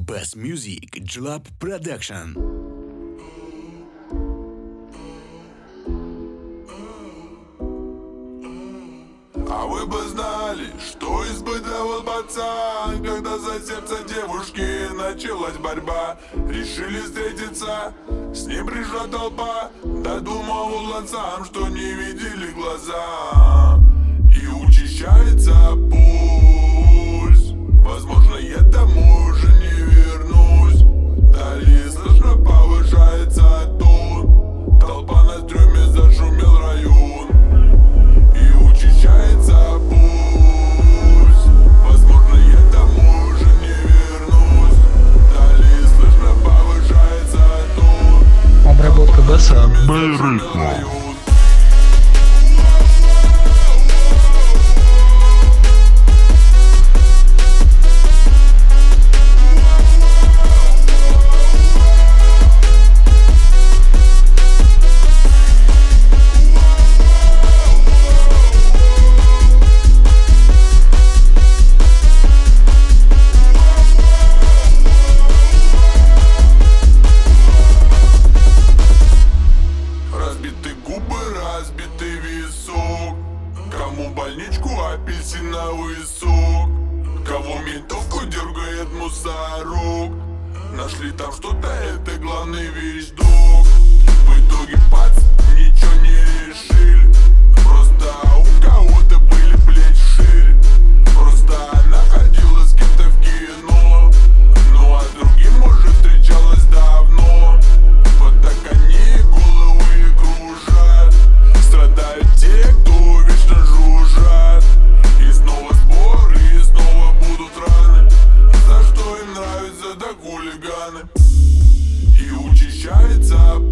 Best Music Jalap Production. А вы бы знали, что испытывал пацан, когда за сердце девушки началась борьба. Решили встретиться, с ним пришла толпа, додумал он сам, что не видели глаза. И учащается пульс, возможно, я домой уже не вернусь. Далее слышно повышается тон, толпа на трюме, зашумел район. И учащается пульс, возможно, я домой уже не вернусь. Далее слышно повышается тон, Обработка баса Б-ритмом. Разбиты губы, разбитый висок. Кому больничку, апельсиновый сок. Кого ментовку дергает мусорок. Нашли там что-то, это главный вещдок. В итоге пац, ничего не решили. Просто у кого-то были плечи шире. Просто она ходила с кем-то в кино. Ну а другим, может, встречалась давно. Вот так они головы кружат. Страдают те, кто вечно жужжат. И снова сбор, и снова будут раны. За что им нравятся так хулиганы. И учащается